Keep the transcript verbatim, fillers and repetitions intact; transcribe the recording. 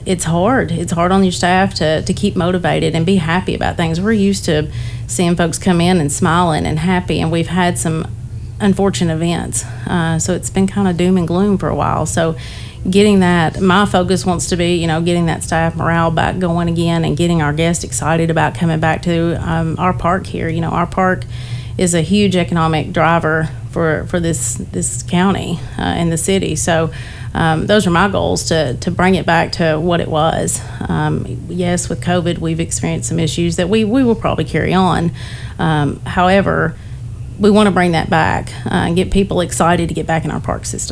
It's hard. It's hard on your staff to, to keep motivated and be happy about things. We're used to seeing folks come in and smiling and happy, and we've had some unfortunate events. Uh, so it's been kind of doom and gloom for a while. So getting that, my focus wants to be, you know, getting that staff morale back going again and getting our guests excited about coming back to um, our park here. You know, our park is a huge economic driver for, for this this county uh, and the city. So um, those are my goals, to, to bring it back to what it was. Um, yes, with COVID, we've experienced some issues that we, we will probably carry on. Um, however, we want to bring that back uh, and get people excited to get back in our park system.